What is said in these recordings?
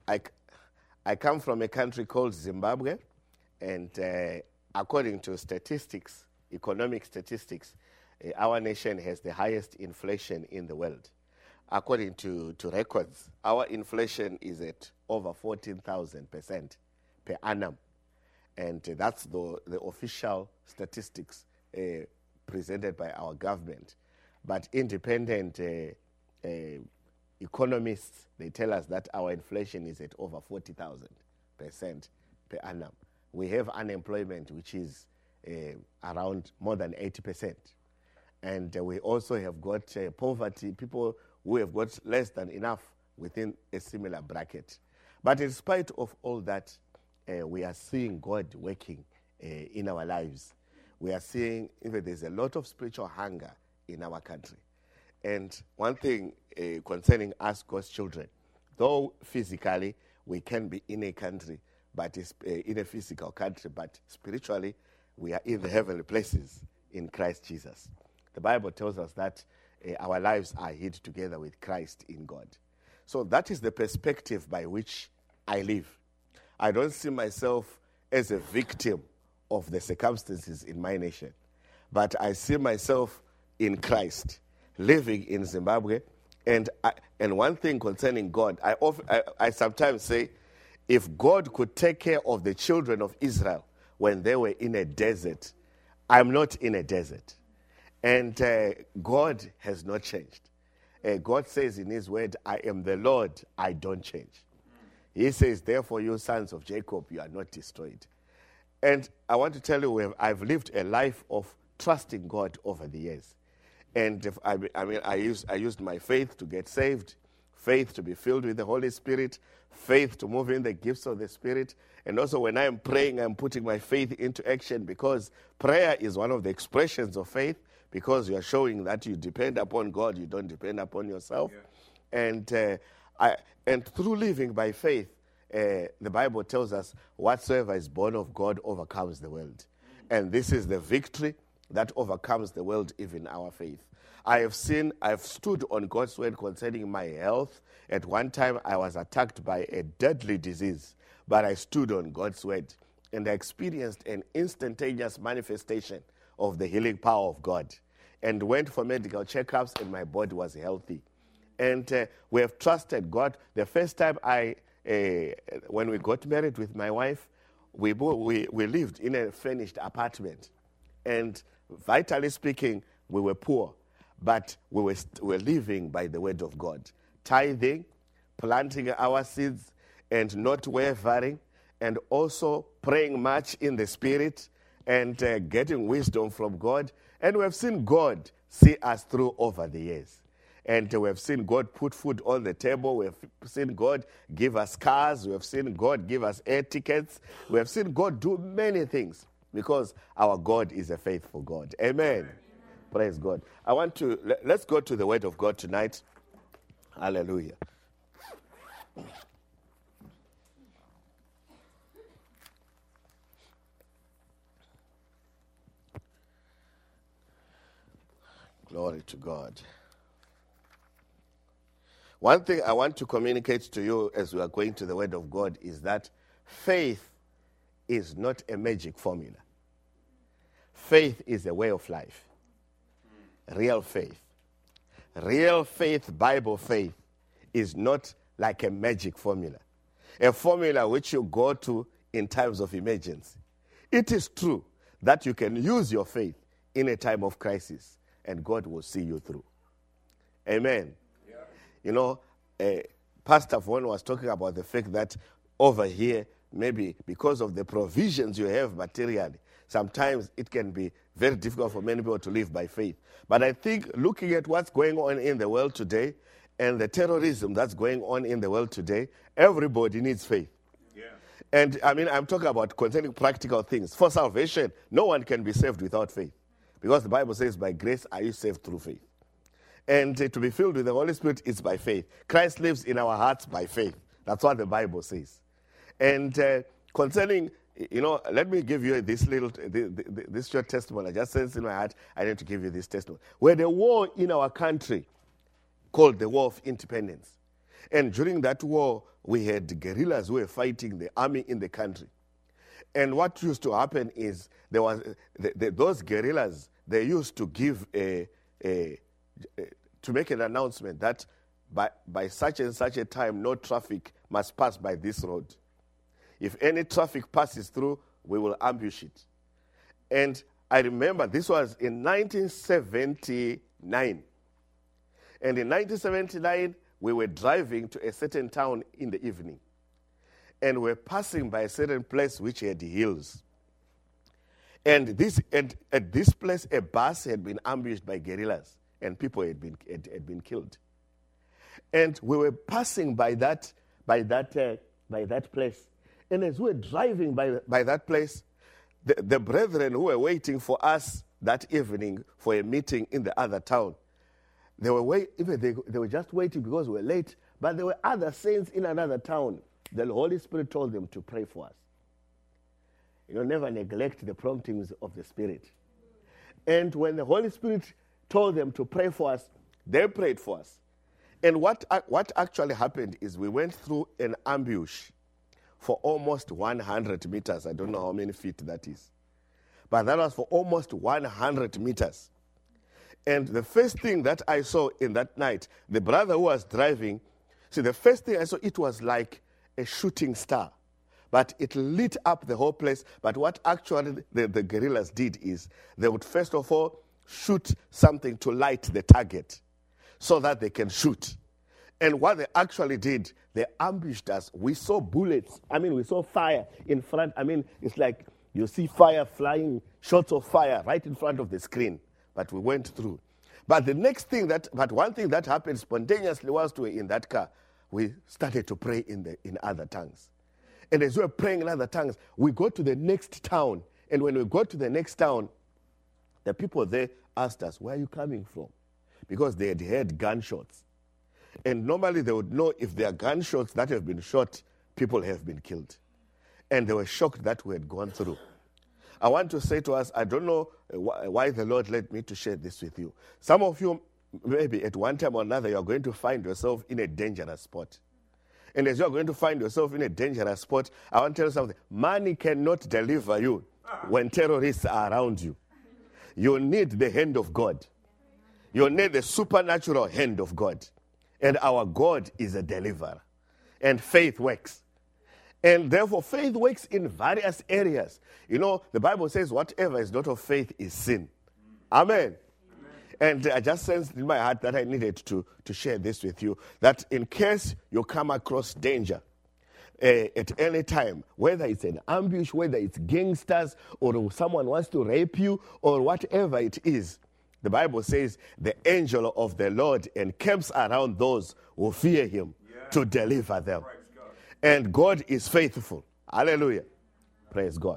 I, I come from a country called Zimbabwe, and according to statistics, economic statistics, our nation has the highest inflation in the world. According to records, our inflation is at over 14,000% per annum. And that's the official statistics presented by our government. But independent economists, they tell us that our inflation is at over 40,000% per annum. We have unemployment, which is around more than 80%. And we also have got poverty, people who have got less than enough within a similar bracket. But in spite of all that, we are seeing God working in our lives. We are seeing even there's a lot of spiritual hunger in our country. And one thing concerning us, God's children, though physically we can be in a country, but it's in a physical country, but spiritually we are in the heavenly places in Christ Jesus. The Bible tells us that our lives are hid together with Christ in God. So that is the perspective by which I live. I don't see myself as a victim of the circumstances in my nation, but I see myself in Christ, living in Zimbabwe. And one thing concerning God, I sometimes say, if God could take care of the children of Israel when they were in a desert, I'm not in a desert. And God has not changed. God says in his word, I am the Lord, I don't change. He says, therefore, you sons of Jacob, you are not destroyed. And I want to tell you, I've lived a life of trusting God over the years. And I used my faith to get saved, faith to be filled with the Holy Spirit, faith to move in the gifts of the Spirit. And also when I'm praying, I'm putting my faith into action, because prayer is one of the expressions of faith, because you are showing that you depend upon God, you don't depend upon yourself. Yeah. And through living by faith, the Bible tells us whatsoever is born of God overcomes the world. And this is the victory that overcomes the world, even our faith. I've stood on God's word concerning my health. At one time, I was attacked by a deadly disease, but I stood on God's word, and I experienced an instantaneous manifestation of the healing power of God, and went for medical checkups, and my body was healthy. And we have trusted God. The first time when we got married with my wife, we lived in a furnished apartment. And vitally speaking, we were poor, but we were living by the word of God. Tithing, planting our seeds, and not wavering, and also praying much in the Spirit, and getting wisdom from God. And we have seen God see us through over the years. And we have seen God put food on the table. We have seen God give us cars. We have seen God give us air tickets. We have seen God do many things, because our God is a faithful God. Amen. Amen. Praise God. Let's go to the word of God tonight. Hallelujah. Glory to God. One thing I want to communicate to you as we are going to the word of God is that faith is not a magic formula. Faith is a way of life. Real faith. Real faith, Bible faith, is not like a magic formula. A formula which you go to in times of emergency. It is true that you can use your faith in a time of crisis, and God will see you through. Amen. Yeah. You know, Pastor Vaughan was talking about the fact that over here, maybe because of the provisions you have materially, sometimes it can be very difficult for many people to live by faith. But I think looking at what's going on in the world today and the terrorism that's going on in the world today, everybody needs faith. Yeah. And I'm talking about concerning practical things. For salvation, no one can be saved without faith, because the Bible says, by grace are you saved through faith. And to be filled with the Holy Spirit is by faith. Christ lives in our hearts by faith. That's what the Bible says. And concerning, let me give you this short testimony. I just sensed in my heart, I need to give you this testimony. We had a war in our country called the War of Independence. And during that war, we had guerrillas who were fighting the army in the country. And what used to happen is there was those guerrillas, they used to give to make an announcement that by such and such a time, no traffic must pass by this road. If any traffic passes through, we will ambush it. And I remember this was in 1979. And in 1979, we were driving to a certain town in the evening. And we're passing by a certain place which had hills. And at this place, a bus had been ambushed by guerrillas, and people had been killed. And we were passing by that place. And as we were driving by that place, the brethren who were waiting for us that evening for a meeting in the other town, they were just waiting because we were late, but there were other saints in another town. The Holy Spirit told them to pray for us. Never neglect the promptings of the Spirit. And when the Holy Spirit told them to pray for us, they prayed for us. And what actually happened is we went through an ambush for almost 100 meters. I don't know how many feet that is. But that was for almost 100 meters. And the first thing that I saw in that night, the brother who was driving, the first thing I saw, it was like a shooting star. But it lit up the whole place. But what actually the guerrillas did is they would first of all shoot something to light the target so that they can shoot. And what they actually did, they ambushed us. We saw bullets. We saw fire in front. It's like you see fire flying, shots of fire right in front of the screen. But we went through. But one thing that happened spontaneously whilst we were in that car, we started to pray in other tongues. And as we were praying in other tongues, we go to the next town. And when we got to the next town, the people there asked us, where are you coming from? Because they had heard gunshots. And normally they would know if there are gunshots that have been shot, people have been killed. And they were shocked that we had gone through. I want to say to us, I don't know why the Lord led me to share this with you. Some of you, maybe at one time or another, you are going to find yourself in a dangerous spot. And as you are going to find yourself in a dangerous spot, I want to tell you something. Money cannot deliver you when terrorists are around you. You need the hand of God. You need the supernatural hand of God. And our God is a deliverer. And faith works. And therefore, faith works in various areas. The Bible says whatever is not of faith is sin. Amen. And I just sensed in my heart that I needed to share this with you, that in case you come across danger at any time, whether it's an ambush, whether it's gangsters, or someone wants to rape you, or whatever it is, the Bible says the angel of the Lord encamps around those who fear him to deliver them. And God is faithful. Hallelujah. Praise God.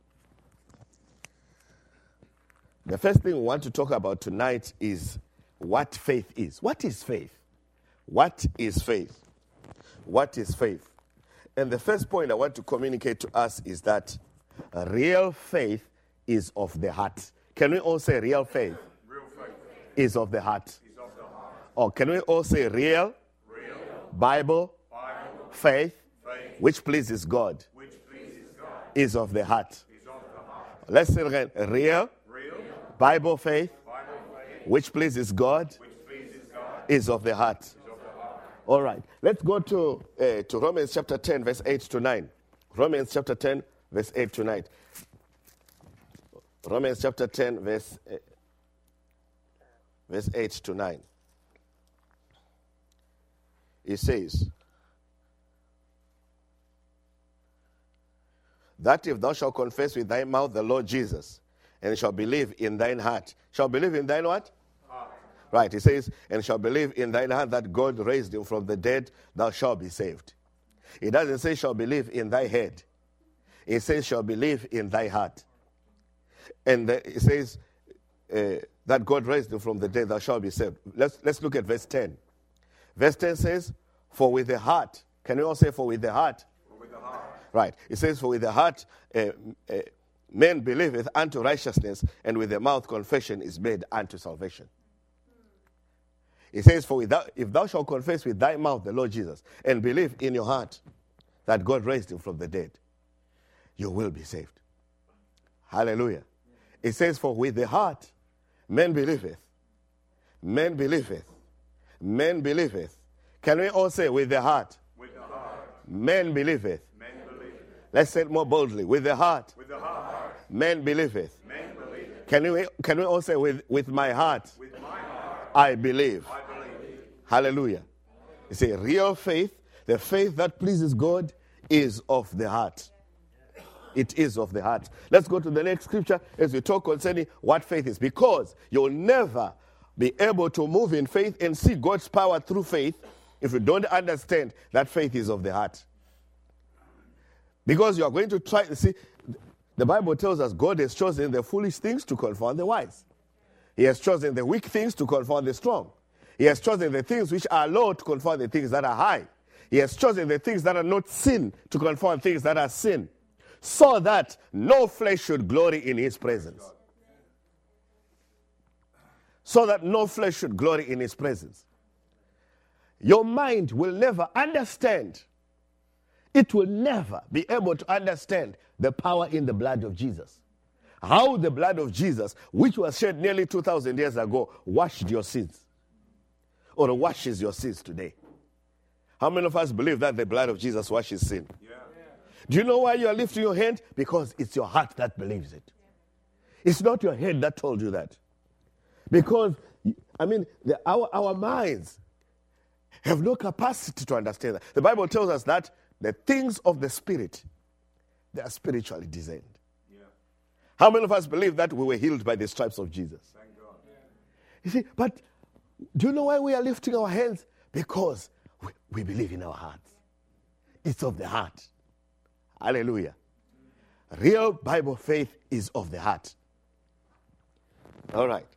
The first thing we want to talk about tonight is what faith is. What is faith? What is faith? What is faith? And the first point I want to communicate to us is that real faith is of the heart. Can we all say real faith? Real faith is of the heart. Or can we all say real Bible faith, which pleases God, is of the heart? Let's say again, real Bible faith, which pleases God, is of the heart. All right. Let's go to Romans chapter 10, verse 8 to 9. Romans chapter 10, verse 8 to 9. Romans chapter 10, verse 8 to 9. It says, that if thou shalt confess with thy mouth the Lord Jesus, and shall believe in thine heart. Shall believe in thine what? Heart. Right, he says, and shall believe in thine heart that God raised him from the dead, thou shalt be saved. It doesn't say shall believe in thy head. It says shall believe in thy heart. And it says that God raised him from the dead, thou shalt be saved. Let's look at verse 10. Verse 10 says, for with the heart, can we all say for with the heart? For with the heart. Right, it says for with the heart, man believeth unto righteousness, and with the mouth confession is made unto salvation. It says, for if thou shalt confess with thy mouth the Lord Jesus and believe in your heart that God raised him from the dead, you will be saved. Hallelujah. It says, for with the heart man believeth. Man believeth. Man believeth. Can we all say with the heart? With the heart. Man believeth. Man believeth. Let's say it more boldly. With the heart. With the heart. Man believeth. Man believeth. Can we all say with my heart? With my heart. I believe. I believe. Hallelujah. You see, real faith, the faith that pleases God, is of the heart. It is of the heart. Let's go to the next scripture as we talk concerning what faith is. Because you'll never be able to move in faith and see God's power through faith if you don't understand that faith is of the heart. Because you are going to try, see, the Bible tells us God has chosen the foolish things to confound the wise. He has chosen the weak things to confound the strong. He has chosen the things which are low to confound the things that are high. He has chosen the things that are not sin to confound things that are sin, so that no flesh should glory in his presence. So that no flesh should glory in his presence. Your mind will never understand. It will never be able to understand the power in the blood of Jesus. How the blood of Jesus, which was shed nearly 2,000 years ago, washed your sins. Or washes your sins today. How many of us believe that the blood of Jesus washes sin? Yeah. Do you know why you are lifting your hand? Because it's your heart that believes it. It's not your head that told you that. Because, our minds have no capacity to understand that. The Bible tells us that the things of the Spirit, they are spiritually discerned. Yeah. How many of us believe that we were healed by the stripes of Jesus? Thank God. Yeah. You see, but do you know why we are lifting our hands? Because we believe in our hearts. It's of the heart. Hallelujah. Real Bible faith is of the heart. All right.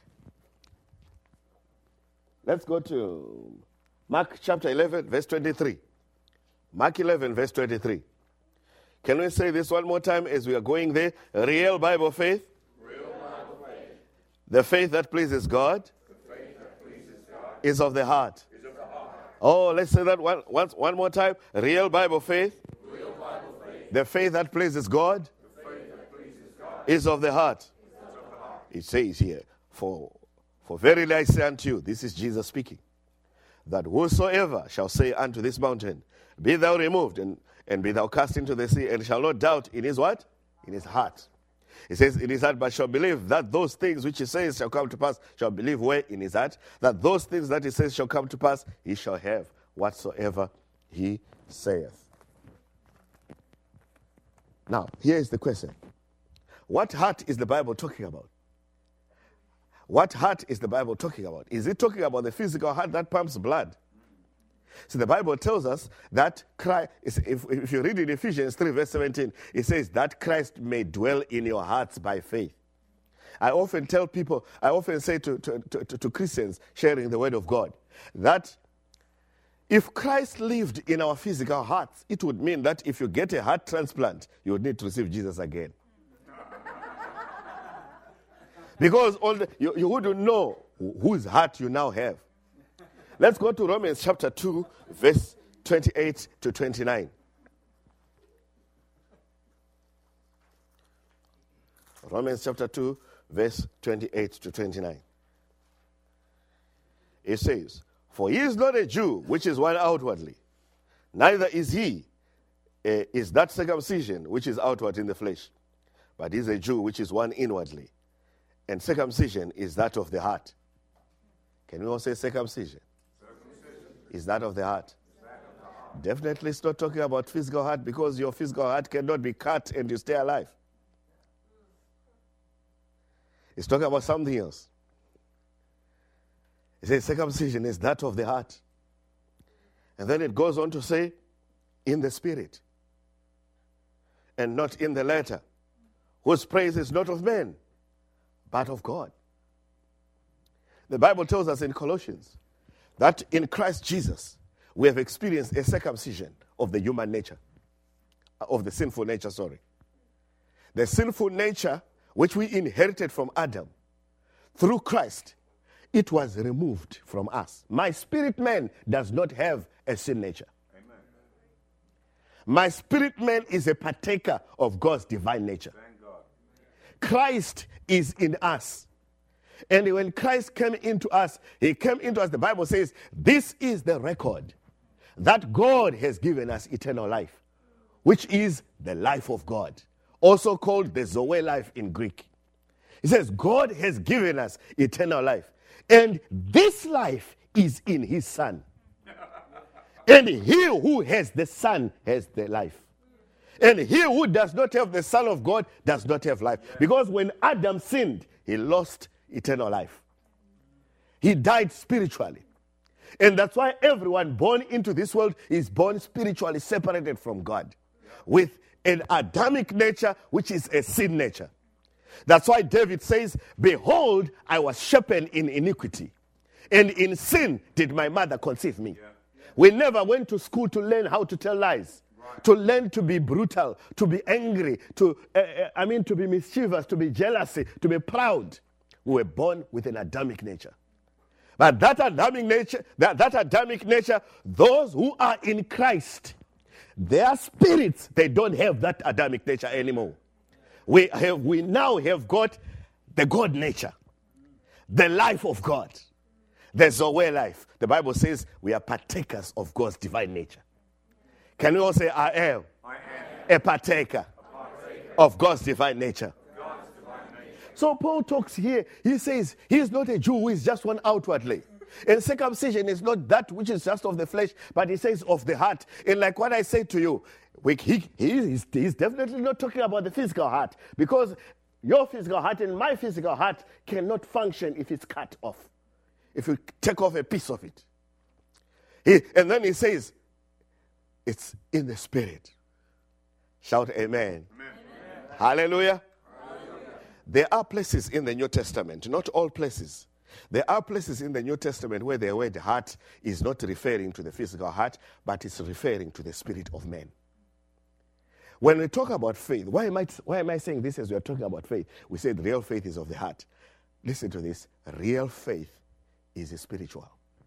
Let's go to Mark chapter 11, verse 23. Mark 11, verse 23. Can we say this one more time as we are going there? Real Bible faith. Real Bible faith. The faith that pleases God. The faith that pleases God. Is of the heart. Is of the heart. Oh, let's say that one more time. Real Bible faith. Real Bible faith. The faith that pleases God. The faith that pleases God. Is of the heart. Is of the heart. It says here, For verily I say unto you, this is Jesus speaking, that whosoever shall say unto this mountain, be thou removed and be thou cast into the sea, and shall not doubt in his what? In his heart. He says in his heart, but shall believe that those things which he says shall come to pass, shall believe where? In his heart, that those things that he says shall come to pass, he shall have whatsoever he saith. Now, here is the question. What heart is the Bible talking about? What heart is the Bible talking about? Is it talking about the physical heart that pumps blood? So the Bible tells us that Christ, if you read in Ephesians 3 verse 17, it says that Christ may dwell in your hearts by faith. I often tell people, I often say to Christians sharing the word of God, that if Christ lived in our physical hearts, it would mean that if you get a heart transplant, you would need to receive Jesus again. Because you wouldn't know whose heart you now have. Let's go to Romans chapter 2, verse 28 to 29. Romans chapter 2, verse 28 to 29. It says, for he is not a Jew, which is one outwardly, neither is he, is that circumcision, which is outward in the flesh, but he is a Jew, which is one inwardly. And circumcision is that of the heart. Can we all say circumcision? Is that of the heart? Definitely it's not talking about physical heart, because your physical heart cannot be cut and you stay alive. It's talking about something else. It says circumcision is that of the heart. And then it goes on to say, in the spirit, and not in the letter, whose praise is not of men, but of God. The Bible tells us in Colossians that in Christ Jesus, we have experienced a circumcision of the human nature, of the sinful nature, sorry. The sinful nature which we inherited from Adam, through Christ, it was removed from us. My spirit man does not have a sin nature. Amen. My spirit man is a partaker of God's divine nature. Thank God. Christ is in us. And when Christ came into us, he came into us, the Bible says, this is the record that God has given us eternal life, which is the life of God, also called the Zoe life in Greek. It says, God has given us eternal life, and this life is in his Son. And he who has the Son has the life. And he who does not have the Son of God does not have life. Because when Adam sinned, he lost eternal life. He died spiritually. And that's why everyone born into this world is born spiritually separated from God, with an Adamic nature, which is a sin nature. That's why David says, behold, I was shapen in iniquity, and in sin did my mother conceive me. We never went to school to learn how to tell lies, to learn to be brutal, to be angry, to be mischievous, to be jealous, to be proud. We were born with an Adamic nature. But that Adamic nature, those who are in Christ, their spirits, they don't have that Adamic nature anymore. We now have got the God nature, the life of God, the Zoe life. The Bible says we are partakers of God's divine nature. Can we all say, I am a partaker of God's divine nature? So Paul talks here, he says he is not a Jew who is just one outwardly. And circumcision is not that which is just of the flesh, but he says of the heart. And like what I said to you, he's definitely not talking about the physical heart, because your physical heart and my physical heart cannot function if it's cut off, if you take off a piece of it. And then he says, it's in the spirit. Shout amen. Amen. Hallelujah. There are places in the New Testament, not all places. There are places in the New Testament where the word heart is not referring to the physical heart, but it's referring to the spirit of man. When we talk about faith, why am I saying this as we are talking about faith? We said real faith is of the heart. Listen to this. Real faith is spiritual.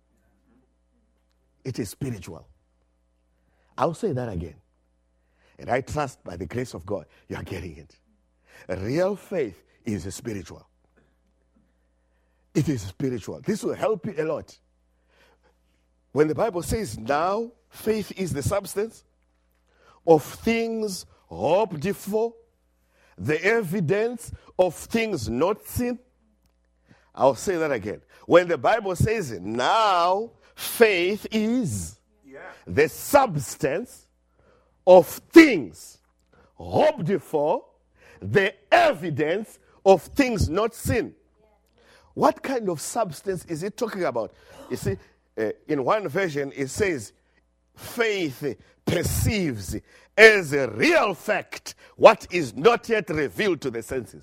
It is spiritual. I'll say that again. And I trust by the grace of God, you are getting it. Real faith is spiritual. It is spiritual. This will help you a lot. When the Bible says, now faith is the substance of things hoped for, the evidence of things not seen. I'll say that again. When the Bible says, now faith is the substance of things hoped for, the evidence of things not seen. What kind of substance is it talking about? You see, in one version it says, faith perceives as a real fact what is not yet revealed to the senses.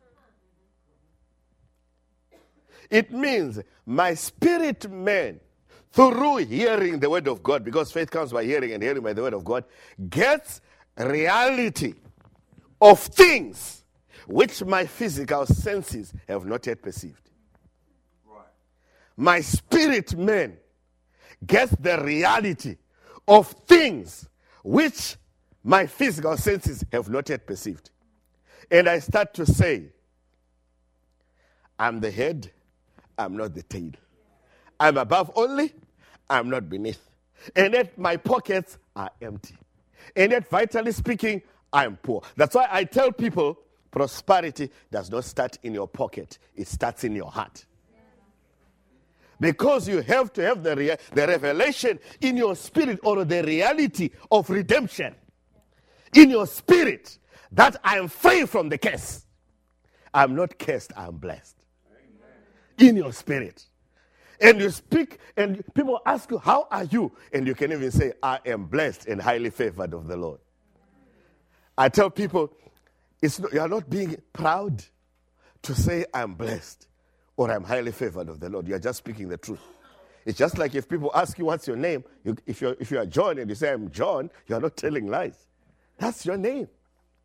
It means my spirit man, through hearing the word of God, because faith comes by hearing and hearing by the word of God, gets reality of things which my physical senses have not yet perceived. Right. My spirit man gets the reality of things which my physical senses have not yet perceived. And I start to say, I'm the head, I'm not the tail. I'm above only, I'm not beneath. And yet my pockets are empty. And yet, vitally speaking, I'm poor. That's why I tell people, prosperity does not start in your pocket. It starts in your heart. Because you have to have the revelation in your spirit, or the reality of redemption in your spirit, that I am free from the curse. I'm not cursed, I'm blessed. Amen. In your spirit. And you speak, and people ask you, how are you? And you can even say, I am blessed and highly favored of the Lord. I tell people, you are not being proud to say I'm blessed or I'm highly favored of the Lord. You are just speaking the truth. It's just like if people ask you what's your name, if you are John and you say I'm John, you are not telling lies. That's your name.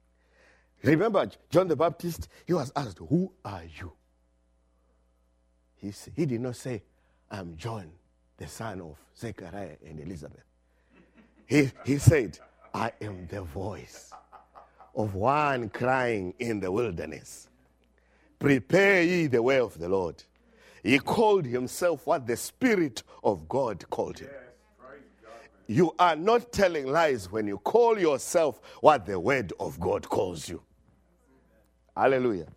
Remember John the Baptist, he was asked, who are you? He did not say, I'm John, the son of Zechariah and Elizabeth. He said, I am the voice of one crying in the wilderness. Prepare ye the way of the Lord. He called himself what the Spirit of God called him. You are not telling lies when you call yourself what the Word of God calls you. Hallelujah.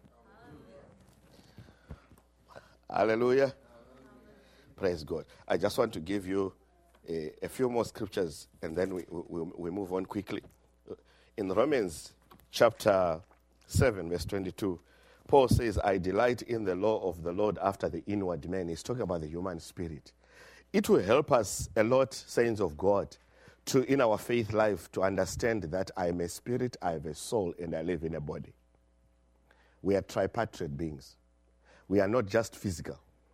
Hallelujah. Praise God. I just want to give you a few more scriptures and then we move on quickly. In Romans chapter 7, verse 22, Paul says, I delight in the law of the Lord after the inward man. He's talking about the human spirit. It will help us a lot, saints of God, to in our faith life to understand that I am a spirit, I have a soul, and I live in a body. We are tripartite beings. We are not just physical.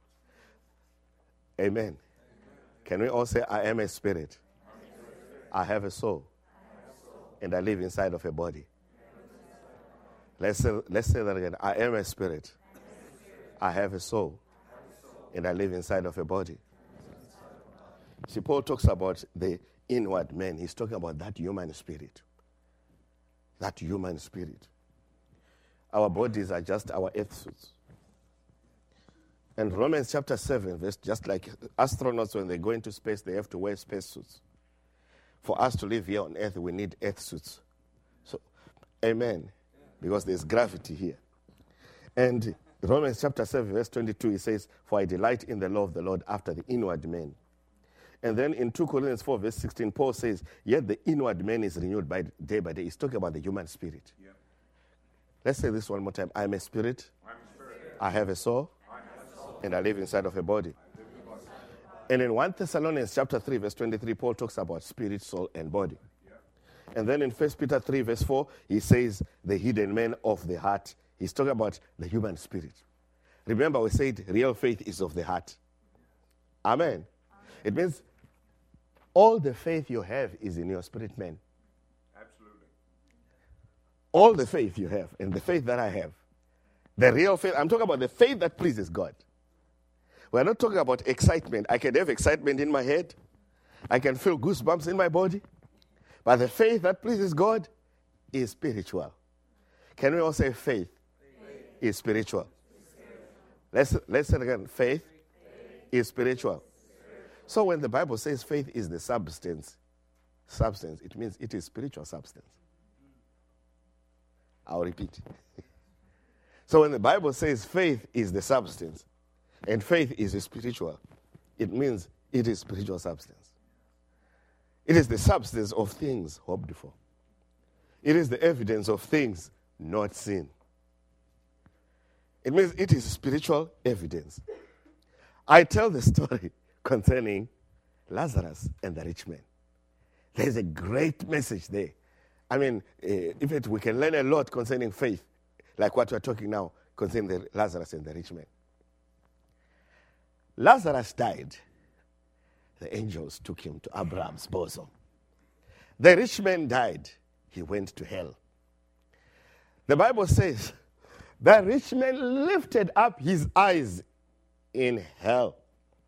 Amen. Can we all say, I am a spirit, I have a soul, and I live inside of a body? Let's say that again. I am a spirit, I have a soul, and I live inside of a body. See, Paul talks about the inward man. He's talking about that human spirit. That human spirit. Our bodies are just our earth suits. And Romans chapter 7, verse, just like astronauts, when they go into space, they have to wear space suits. For us to live here on earth, we need earth suits. So, amen. Because there's gravity here. And Romans chapter 7, verse 22, he says, for I delight in the law of the Lord after the inward man. And then in 2 Corinthians 4, verse 16, Paul says, yet the inward man is renewed by day. He's talking about the human spirit. Yeah. Let's say this one more time. I am a spirit. I have a soul. And I live inside of a body. And in 1 Thessalonians chapter 3, verse 23, Paul talks about spirit, soul, and body. And then in 1 Peter 3, verse 4, he says the hidden man of the heart. He's talking about the human spirit. Remember, we said real faith is of the heart. Amen. It means all the faith you have is in your spirit man. Absolutely. All the faith you have, and the faith that I have. The real faith, I'm talking about the faith that pleases God. We're not talking about excitement. I can have excitement in my head. I can feel goosebumps in my body. But the faith that pleases God is spiritual. Can we all say faith is spiritual? Let's say it again. Faith is spiritual. So when the Bible says faith is the substance, it means it is spiritual substance. I'll repeat. So when the Bible says faith is the substance and faith is spiritual, it means it is spiritual substance. It is the substance of things hoped for. It is the evidence of things not seen. It means it is spiritual evidence. I tell the story concerning Lazarus and the rich man. There's a great message there. I mean, in fact, we can learn a lot concerning faith, like what we're talking now concerning the Lazarus and the rich man. Lazarus died. The angels took him to Abraham's bosom. The rich man died. He went to hell. The Bible says the rich man lifted up his eyes in hell.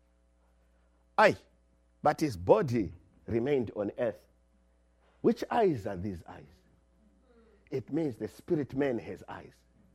But his body remained on earth. Which eyes are these eyes? It means the spirit man has eyes.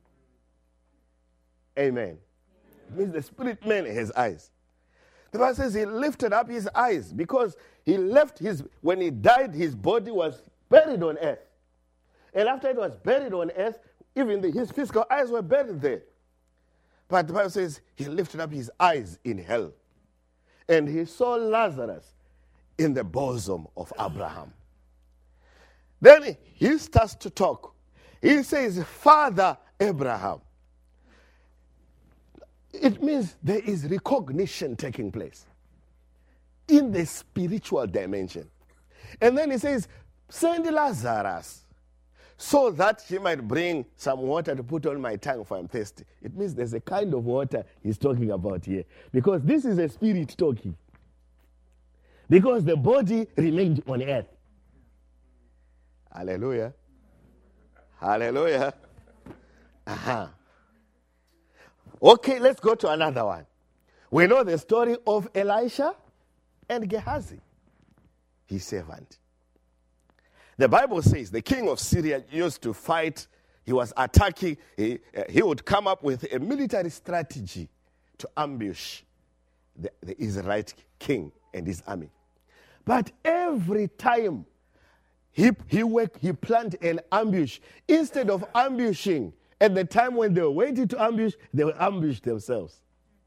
Amen. It means the spirit man has eyes. The Bible says he lifted up his eyes because when he died, his body was buried on earth. And after it was buried on earth, even his physical eyes were buried there. But the Bible says he lifted up his eyes in hell. And he saw Lazarus in the bosom of Abraham. Then he starts to talk. He says, Father Abraham. It means there is recognition taking place in the spiritual dimension. And then he says, send Lazarus so that he might bring some water to put on my tongue for I'm thirsty. It means there's a kind of water he's talking about here. Because this is a spirit talking. Because the body remained on earth. Hallelujah. Hallelujah. Okay, let's go to another one. We know the story of Elisha and Gehazi, his servant. The Bible says the king of Syria used to fight. He was attacking. He would come up with a military strategy to ambush the Israelite king and his army. But every time he planned an ambush, instead of ambushing at the time when they were waiting to ambush, they will ambush themselves.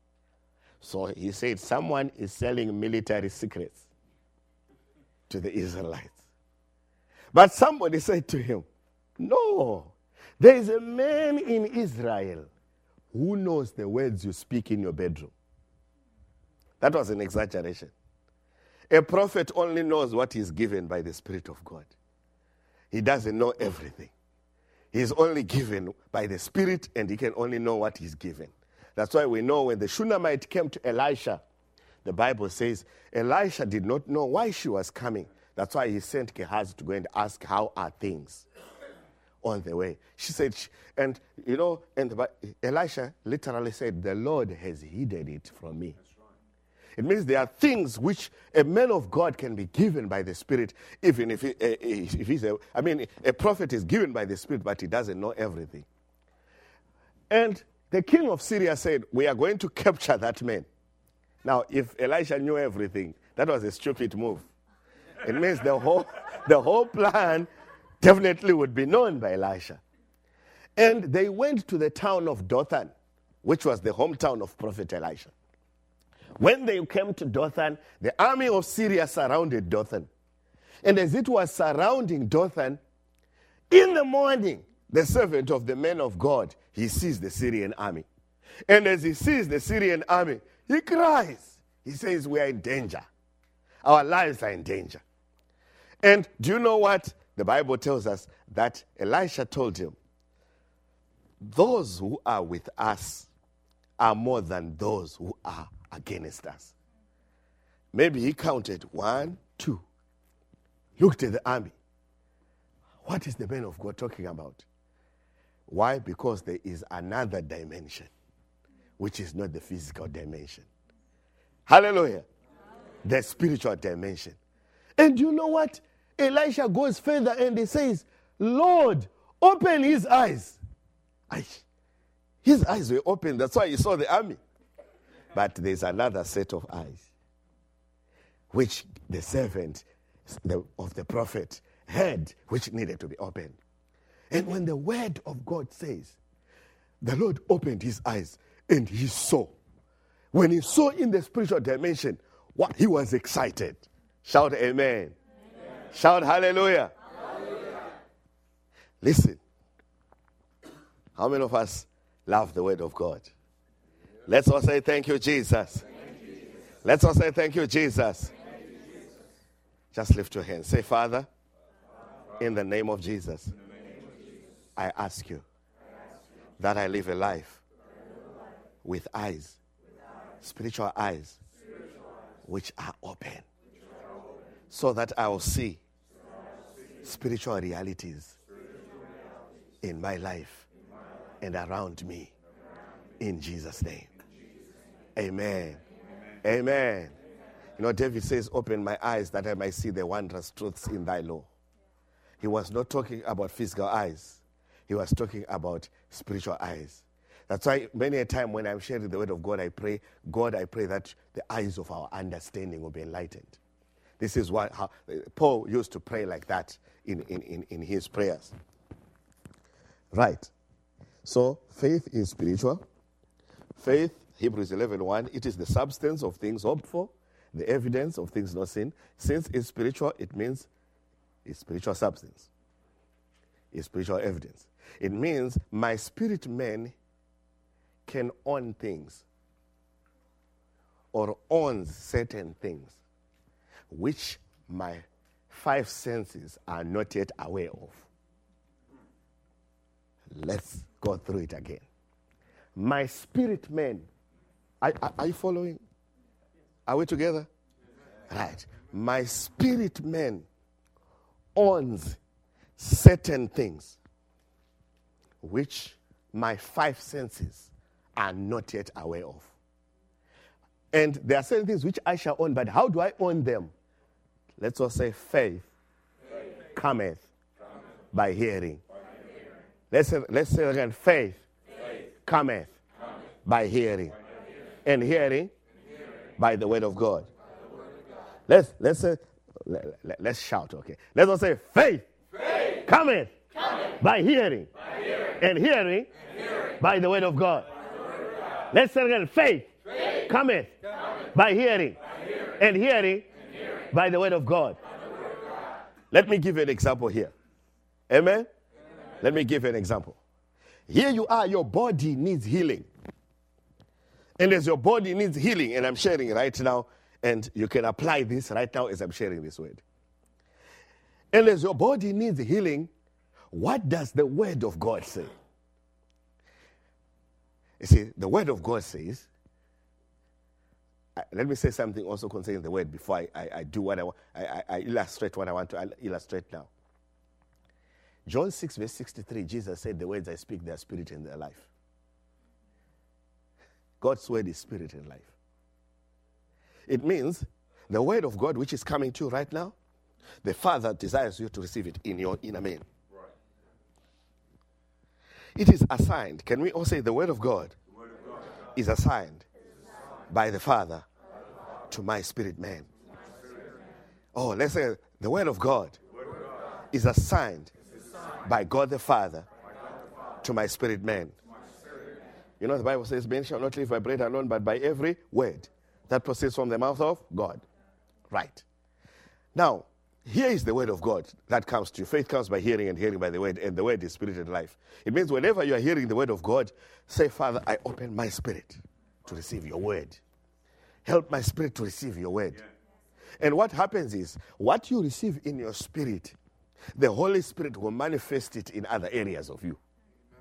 So he said, someone is selling military secrets to the Israelites. But somebody said to him, no, there is a man in Israel who knows the words you speak in your bedroom. That was an exaggeration. A prophet only knows what is given by the Spirit of God. He doesn't know everything. He's only given by the Spirit, and he can only know what he's given. That's why we know when the Shunammite came to Elisha, the Bible says Elisha did not know why she was coming. That's why he sent Gehazi to go and ask, how are things on the way? She said, and Elisha literally said, the Lord has hidden it from me. It means there are things which a man of God can be given by the Spirit, even if a prophet is given by the Spirit, but he doesn't know everything. And the king of Syria said, we are going to capture that man. Now, if Elisha knew everything, that was a stupid move. It means the whole plan definitely would be known by Elisha. And they went to the town of Dothan, which was the hometown of Prophet Elisha. When they came to Dothan, the army of Syria surrounded Dothan. And as it was surrounding Dothan, in the morning, the servant of the man of God, he sees the Syrian army. And as he sees the Syrian army, he cries. He says, we are in danger. Our lives are in danger. And do you know what? The Bible tells us that Elisha told him, those who are with us are more than those who are against us. Maybe he counted 1, 2. Looked at the army. What is the man of God talking about? Why? Because there is another dimension, which is not the physical dimension. Hallelujah. The spiritual dimension. And you know what? Elisha goes further and he says, Lord, open his eyes. His eyes were open. That's why he saw the army. But there's another set of eyes, which the servant of the prophet had, which needed to be opened. And when the word of God says, the Lord opened his eyes and he saw. When he saw in the spiritual dimension, he was excited. Shout amen. Amen. Shout hallelujah. Hallelujah. Listen. How many of us love the word of God? Let's all say thank you, Jesus. Thank you, Jesus. Let's all say thank you, Jesus. Thank you, Jesus. Just lift your hands. Say, Father, in the name of Jesus, I ask you that I live a life with eyes, spiritual eyes, which are open, so that I will see spiritual realities in my life and around me. In Jesus' name. Amen. Amen. You know, David says, open my eyes that I might see the wondrous truths in thy law. He was not talking about physical eyes. He was talking about spiritual eyes. That's why many a time when I'm sharing the word of God, I pray, God, I pray that the eyes of our understanding will be enlightened. This is how Paul used to pray like that in his prayers. Right. So faith is spiritual. Faith, Hebrews 11:1, it is the substance of things hoped for, the evidence of things not seen. Since it's spiritual, it means it's spiritual substance. It's spiritual evidence. It means my spirit man can own things or owns certain things which my 5 senses are not yet aware of. Let's go through it again. My spirit man, are you following? Are we together? Right. My spirit man owns certain things which my 5 senses are not yet aware of. And there are certain things which I shall own, but how do I own them? Let's all say faith cometh by hearing. Let's say again, faith cometh by hearing. And hearing by the word of God. Let's shout, okay? Let's all say faith cometh by hearing. And hearing by the word of God. Let's say again, faith cometh by hearing. And hearing by the word of God. Let me give you an example here. Amen? Let me give you an example. Here you are, your body needs healing. And as your body needs healing, and I'm sharing right now, and you can apply this right now as I'm sharing this word. And as your body needs healing, what does the word of God say? You see, the word of God says, let me say something also concerning the word before I do what I illustrate what I want to illustrate now. John 6 verse 63, Jesus said, the words I speak, they are spirit and they are life. God's word is spirit and life. It means the word of God which is coming to you right now, the Father desires you to receive it in your inner man. Right. It is assigned. Can we all say the word of God, is assigned by the Father to my spirit man? Oh, let's say the word of God is assigned by God the Father to my spirit man. You know, the Bible says, men shall not live by bread alone, but by every word that proceeds from the mouth of God. Right. Now, here is the word of God that comes to you. Faith comes by hearing, and hearing by the word, and the word is spirit and life. It means whenever you are hearing the word of God, say, Father, I open my spirit to receive your word. Help my spirit to receive your word. Yeah. And what happens is, what you receive in your spirit, the Holy Spirit will manifest it in other areas of you.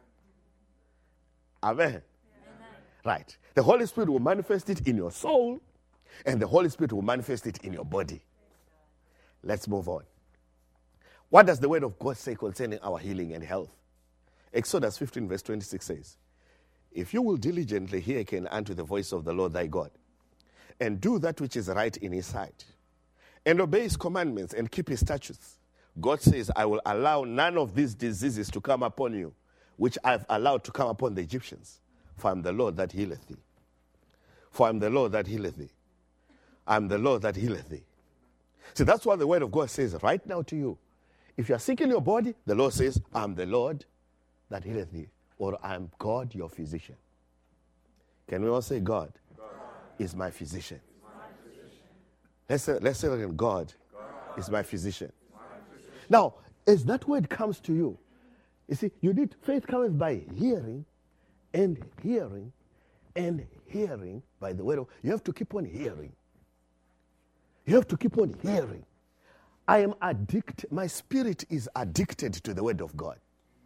Amen. Amen. Right. The Holy Spirit will manifest it in your soul, and the Holy Spirit will manifest it in your body. Let's move on. What does the word of God say concerning our healing and health? Exodus 15 verse 26 says, if you will diligently hearken unto the voice of the Lord thy God, and do that which is right in his sight, and obey his commandments and keep his statutes, God says, I will allow none of these diseases to come upon you, which I've allowed to come upon the Egyptians. For I am the Lord that healeth thee. For I am the Lord that healeth thee. I am the Lord that healeth thee. See, that's what the word of God says right now to you. If you are sick in your body, the Lord says, I am the Lord that healeth thee. Or I am God, your physician. Can we all say God is my physician? Let's say again, God is my physician. Now, as that word comes to you, you see, you need faith comes by hearing and hearing and hearing by the word of. You have to keep on hearing. You have to keep on hearing. I am addicted. My spirit is addicted to the word of God.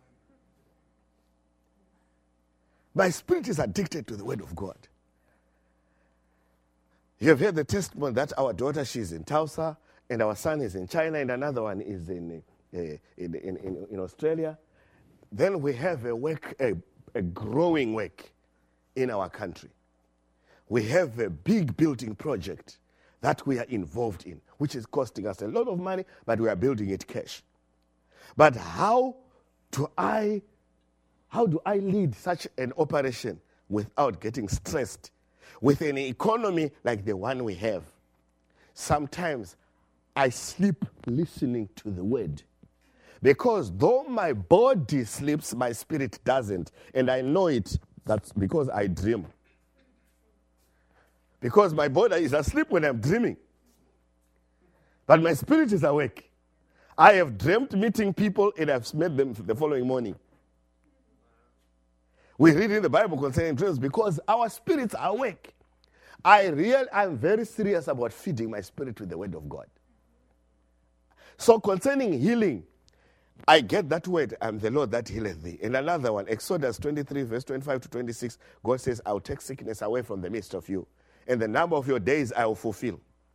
My spirit is addicted to the word of God. You have heard the testimony that our daughter, she's in Tulsa, and our son is in China, and another one is in Australia. Then we have a growing work in our country. We have a big building project that we are involved in, which is costing us a lot of money, but we are building it cash. But how do I lead such an operation without getting stressed with an economy like the one we have? Sometimes I sleep listening to the word. Because though my body sleeps, my spirit doesn't. And I know it. That's because I dream. Because my body is asleep when I'm dreaming. But my spirit is awake. I have dreamt meeting people and I've met them the following morning. We read in the Bible concerning dreams because our spirits are awake. I'm very serious about feeding my spirit with the word of God. So concerning healing, I get that word, I'm the Lord that healeth thee. And another one, Exodus 23, verse 25 to 26, God says, I'll take sickness away from the midst of you, and the number of your days I will fulfill.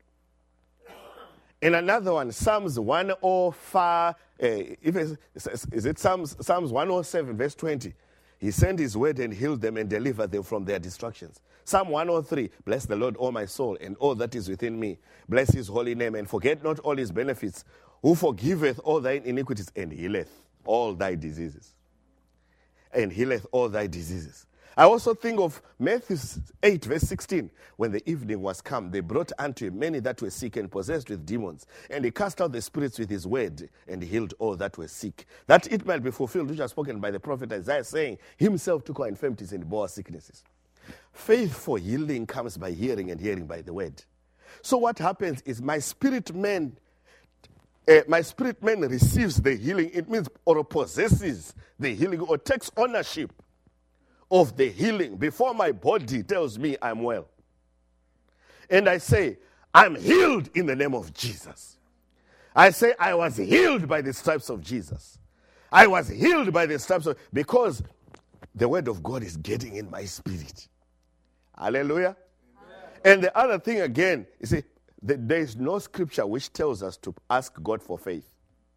And another one, Psalms 105, is it Psalms 107, verse 20? He sent his word and healed them and delivered them from their destructions. Psalm 103, bless the Lord, O my soul, and all that is within me. Bless his holy name, and forget not all his benefits, who forgiveth all thine iniquities, and healeth all thy diseases. And healeth all thy diseases. I also think of Matthew 8, verse 16. When the evening was come, they brought unto him many that were sick and possessed with demons. And he cast out the spirits with his word and healed all that were sick. That it might be fulfilled, which was spoken by the prophet Isaiah, saying, himself took our infirmities and bore our sicknesses. Faith for healing comes by hearing, and hearing by the word. So what happens is my spirit man receives the healing. It means, or possesses the healing, or takes ownership of the healing before my body tells me I'm well. And I say, I'm healed in the name of Jesus. I say, I was healed by the stripes of Jesus. I was healed by the stripes of, because the word of God is getting in my spirit. Hallelujah. Amen. And the other thing again, you see, there is no scripture which tells us to ask God for faith.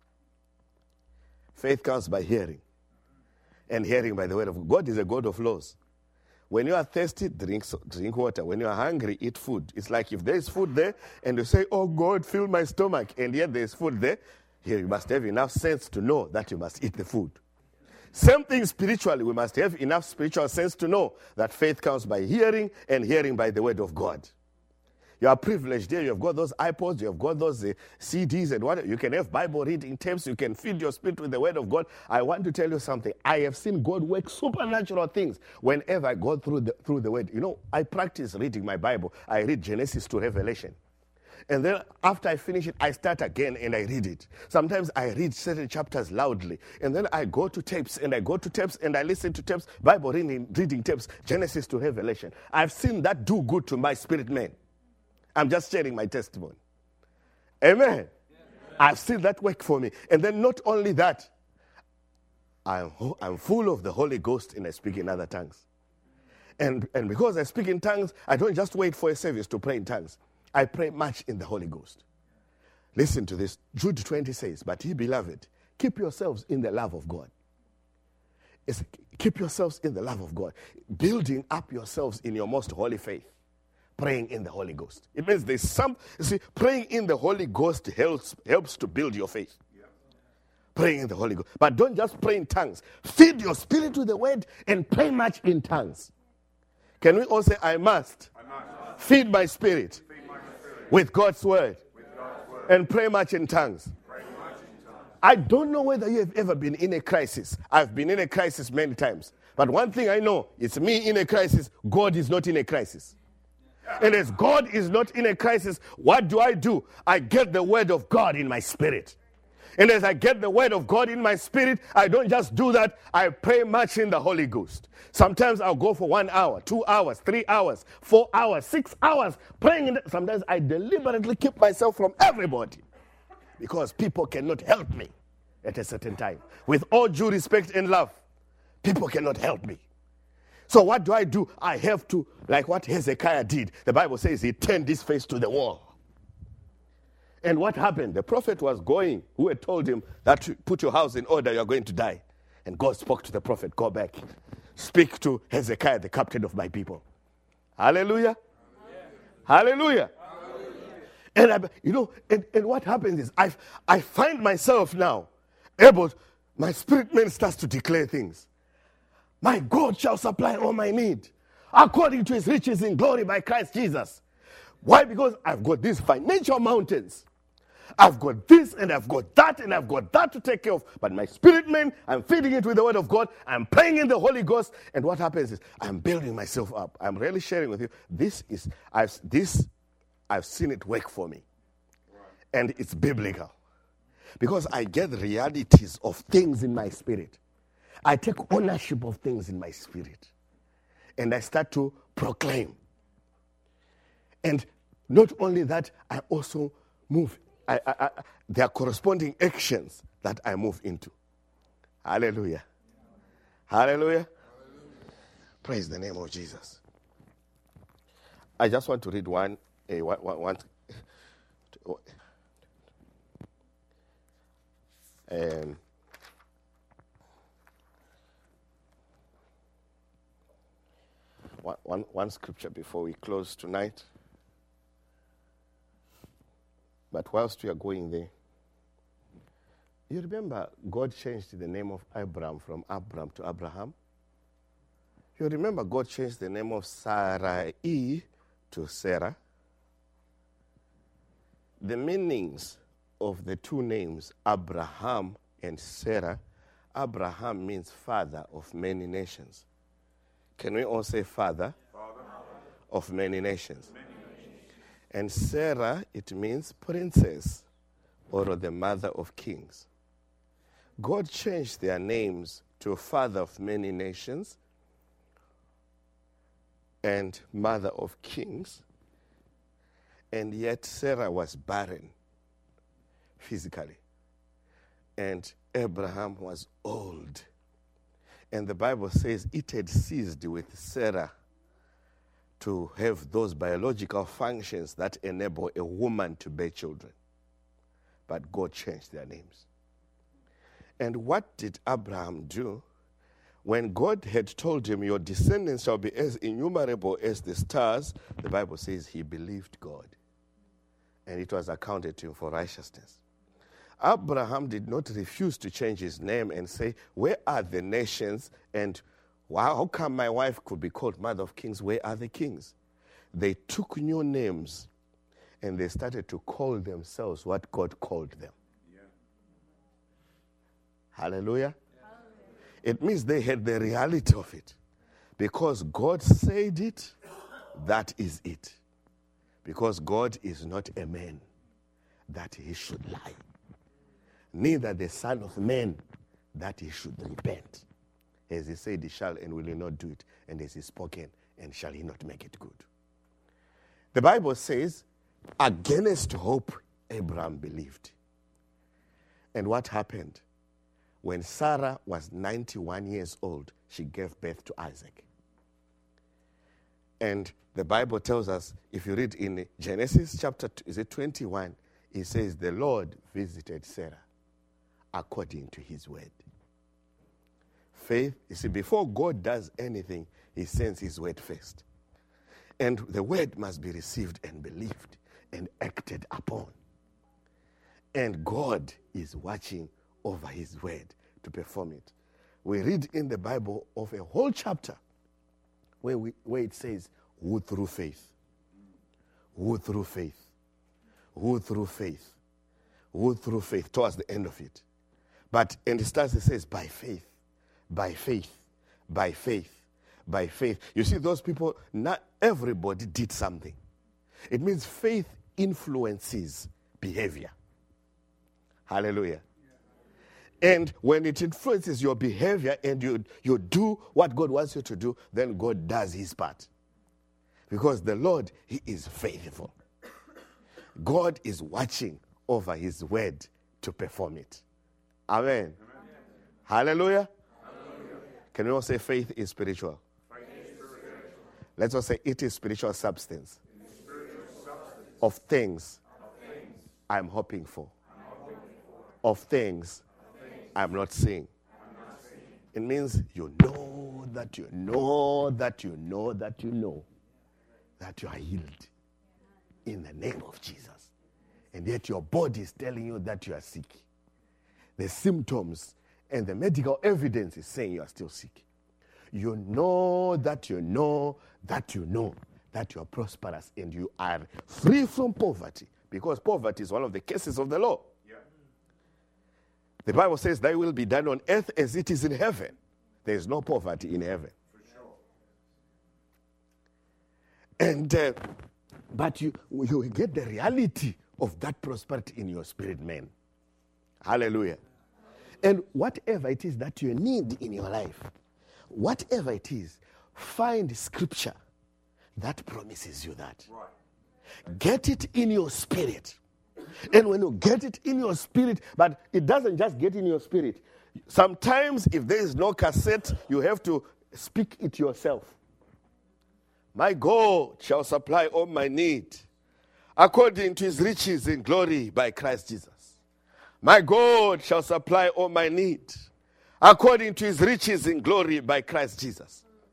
Faith comes by hearing, and hearing by the word of God. God is a God of laws. When you are thirsty, drink water. When you are hungry, eat food. It's like if there is food there, and you say, oh God, fill my stomach, and yet there is food there, here you must have enough sense to know that you must eat the food. Same thing spiritually. We must have enough spiritual sense to know that faith comes by hearing, and hearing by the word of God. You are privileged here. You have got those iPods, you have got those CDs and what. You can have Bible reading tapes. You can feed your spirit with the word of God. I want to tell you something. I have seen God work supernatural things whenever I go through the word. You know, I practice reading my Bible. I read Genesis to Revelation. And then after I finish it, I start again and I read it. Sometimes I read certain chapters loudly. And then I go to tapes and I listen to tapes, Bible reading tapes, Genesis to Revelation. I've seen that do good to my spirit man. I'm just sharing my testimony. Amen. Amen. I've seen that work for me. And then not only that, I'm full of the Holy Ghost and I speak in other tongues. And because I speak in tongues, I don't just wait for a service to pray in tongues. I pray much in the Holy Ghost. Listen to this. Jude 20 says, but ye beloved, keep yourselves in the love of God. Keep yourselves in the love of God. Building up yourselves in your most holy faith. Praying in the Holy Ghost. It means there's praying in the Holy Ghost helps to build your faith. Yeah. Praying in the Holy Ghost. But don't just pray in tongues. Feed your spirit with the word and pray much in tongues. Can we all say, I must feed my spirit, with God's word, and pray much in tongues. I don't know whether you have ever been in a crisis. I've been in a crisis many times. But one thing I know, it's me in a crisis. God is not in a crisis. And as God is not in a crisis, what do? I get the word of God in my spirit. And as I get the word of God in my spirit, I don't just do that. I pray much in the Holy Ghost. Sometimes I'll go for 1 hour, 2 hours, 3 hours, 4 hours, 6 hours praying. Sometimes I deliberately keep myself from everybody because people cannot help me at a certain time. With all due respect and love, people cannot help me. So what do? I have to, like what Hezekiah did. The Bible says he turned his face to the wall. And what happened? The prophet was going, who had told him that put your house in order, you're going to die. And God spoke to the prophet, go back. Speak to Hezekiah, the captain of my people. Hallelujah. Hallelujah. Hallelujah. And what happens is I find myself now my spirit man starts to declare things. My God shall supply all my need according to his riches in glory by Christ Jesus. Why? Because I've got these financial mountains. I've got this and I've got that and I've got that to take care of. But my spirit man, I'm feeding it with the word of God. I'm praying in the Holy Ghost. And what happens is I'm building myself up. I'm really sharing with you. I've seen it work for me. And it's biblical. Because I get the realities of things in my spirit. I take ownership of things in my spirit. And I start to proclaim. And not only that, I also move. There are corresponding actions that I move into. Hallelujah. Hallelujah. Praise the name of Jesus. I just want to read one. one scripture before we close tonight. But whilst we are going there, you remember God changed the name of Abraham from Abram to Abraham? You remember God changed the name of Sarai to Sarah? The meanings of the two names, Abraham and Sarah, Abraham means father of many nations. Can we all say father? Of many nations. And Sarah, it means princess or the mother of kings. God changed their names to father of many nations and mother of kings, and yet Sarah was barren physically, and Abraham was old. And the Bible says it had ceased with Sarah to have those biological functions that enable a woman to bear children. But God changed their names. And what did Abraham do? When God had told him, your descendants shall be as innumerable as the stars, the Bible says he believed God. And it was accounted to him for righteousness. Abraham did not refuse to change his name and say, where are the nations? And how come my wife could be called Mother of Kings? Where are the kings? They took new names and they started to call themselves what God called them. Yeah. Hallelujah. It means they had the reality of it. Because God said it, that is it. Because God is not a man that he should lie. Neither the Son of Man that he should repent. As he said, he shall and will he not do it. And as he spoken, and shall he not make it good. The Bible says, against hope, Abraham believed. And what happened? When Sarah was 91 years old, she gave birth to Isaac. And the Bible tells us, if you read in Genesis chapter 21, it says, the Lord visited Sarah according to his word. Faith, you see, before God does anything, he sends his word first. And the word must be received and believed and acted upon. And God is watching over his word to perform it. We read in the Bible of a whole chapter where it says, who through faith, who through faith, who through faith, who through faith, towards the end of it. But, and it starts, it says, by faith, by faith, by faith, by faith. You see, those people, not everybody did something. It means faith influences behavior. Hallelujah. And when it influences your behavior and you do what God wants you to do, then God does his part. Because the Lord, he is faithful. God is watching over his word to perform it. Amen. Amen. Hallelujah. Hallelujah. Can we all say faith is spiritual? Faith is spiritual. Let's all say it is spiritual substance, of things I'm hoping for, of things I'm not seeing. It means you know that you know that you know that you know that you are healed in the name of Jesus. And yet your body is telling you that you are sick. The symptoms and the medical evidence is saying you are still sick. You know that you know that you know that you are prosperous and you are free from poverty, because poverty is one of the cases of the law. Yeah. The Bible says thy will be done on earth as it is in heaven. There is no poverty in heaven. For sure. And but you get the reality of that prosperity in your spirit, man. Hallelujah. And whatever it is that you need in your life, whatever it is, find scripture that promises you that. Right. Get it in your spirit. And when you get it in your spirit, but it doesn't just get in your spirit. Sometimes if there is no cassette, you have to speak it yourself. My God shall supply all my need according to his riches in glory by Christ Jesus. My God shall supply all my need according to his riches in glory by Christ Jesus.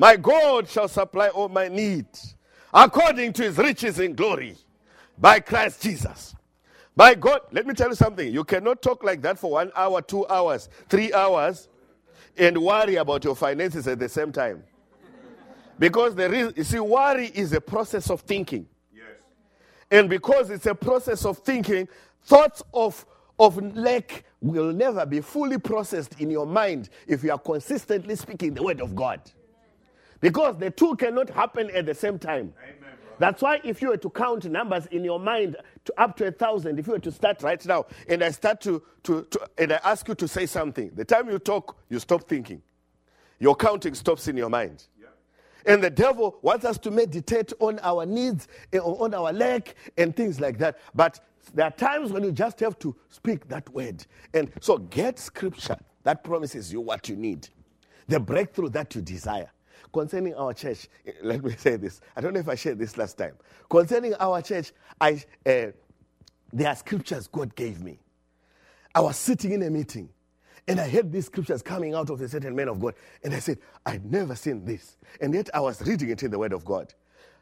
My God shall supply all my need according to his riches in glory by Christ Jesus. By God, let me tell you something. You cannot talk like that for 1 hour, 2 hours, 3 hours and worry about your finances at the same time. Because you see, worry is a process of thinking. Yes. And because it's a process of thinking, thoughts of lack will never be fully processed in your mind if you are consistently speaking the word of God. Because the two cannot happen at the same time. Amen, brother. That's why if you were to count numbers in your mind to up to 1,000, if you were to start right now, and I start and I ask you to say something, the time you talk, you stop thinking. Your counting stops in your mind. And the devil wants us to meditate on our needs, on our lack, and things like that. But there are times when you just have to speak that word. And so get scripture that promises you what you need, the breakthrough that you desire. Concerning our church, let me say this. I don't know if I shared this last time. Concerning our church, there are scriptures God gave me. I was sitting in a meeting, and I heard these scriptures coming out of a certain man of God. And I said, I'd never seen this. And yet I was reading it in the Word of God.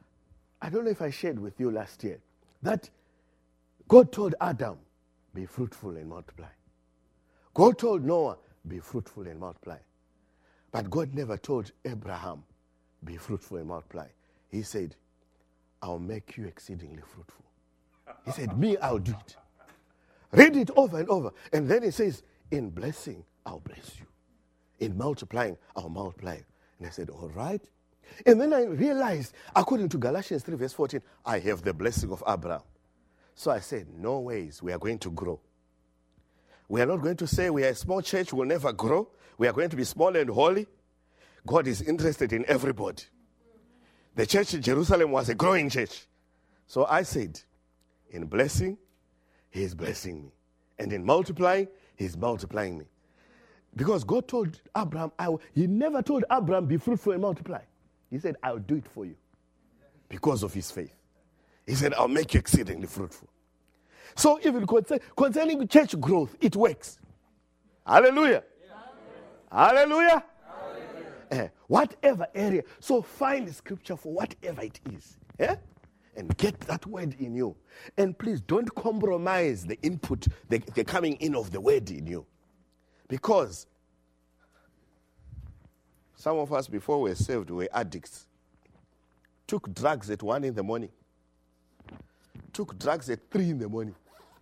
I don't know if I shared with you last year that God told Adam, be fruitful and multiply. God told Noah, be fruitful and multiply. But God never told Abraham, be fruitful and multiply. He said, I'll make you exceedingly fruitful. He said, me, I'll do it. Read it over and over. And then he says, in blessing, I'll bless you. In multiplying, I'll multiply you. And I said, all right. And then I realized, according to Galatians 3 verse 14, I have the blessing of Abraham. So I said, no ways we are going to grow. We are not going to say we are a small church, we'll never grow. We are going to be small and holy. God is interested in everybody. The church in Jerusalem was a growing church. So I said, in blessing, he is blessing me. And in multiplying, he is multiplying me. Because God told Abraham, he never told Abraham, be fruitful and multiply. He said, I'll do it for you. Because of his faith. He said, I'll make you exceedingly fruitful. So even concerning church growth, it works. Hallelujah. Hallelujah. Whatever area. So find scripture for whatever it is. And get that word in you. And please don't compromise the input, the coming in of the word in you. Because some of us before we were saved were addicts. Took drugs at 1 a.m. Took drugs at 3 a.m.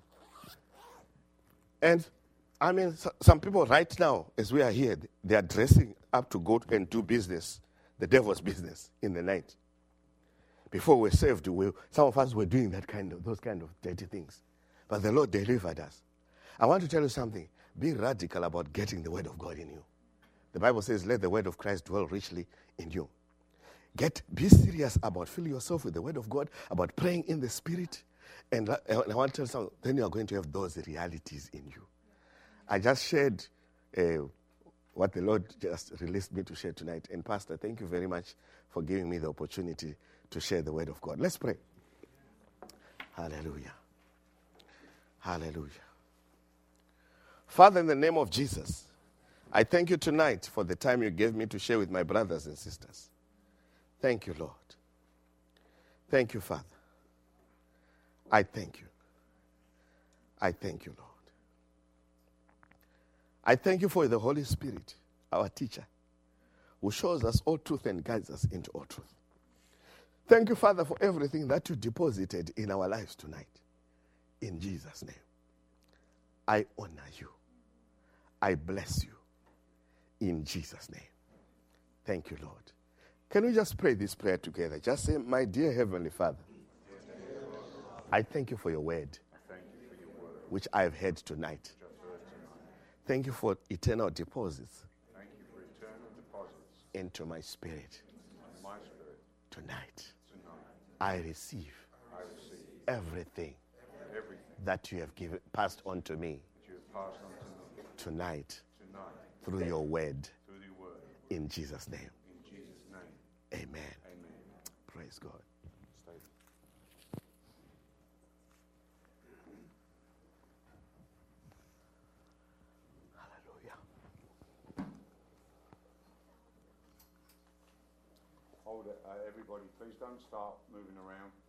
And I mean, some people right now, as we are here, they are dressing up to go and do business, the devil's business, in the night. Before we were saved, some of us were doing those kind of dirty things. But the Lord delivered us. I want to tell you something. Be radical about getting the word of God in you. The Bible says, let the word of Christ dwell richly in you. Be serious about filling yourself with the word of God, about praying in the Spirit. And I want to tell you something. Then you are going to have those realities in you. I just shared what the Lord just released me to share tonight. And Pastor, thank you very much for giving me the opportunity to share the word of God. Let's pray. Hallelujah. Hallelujah. Father, in the name of Jesus, I thank you tonight for the time you gave me to share with my brothers and sisters. Thank you, Lord. Thank you, Father. I thank you. I thank you, Lord. I thank you for the Holy Spirit, our teacher, who shows us all truth and guides us into all truth. Thank you, Father, for everything that you deposited in our lives tonight. In Jesus' name, I honor you. I bless you. In Jesus' name. Thank you, Lord. Can we just pray this prayer together? Just say, my dear Heavenly Father, I thank you for your word, which I have heard tonight. Thank you for eternal deposits into my spirit. Tonight, I receive everything that you have passed on to me tonight through your word. In Jesus' name. Amen. Praise God. Hallelujah. hold it. Everybody, please don't start moving around.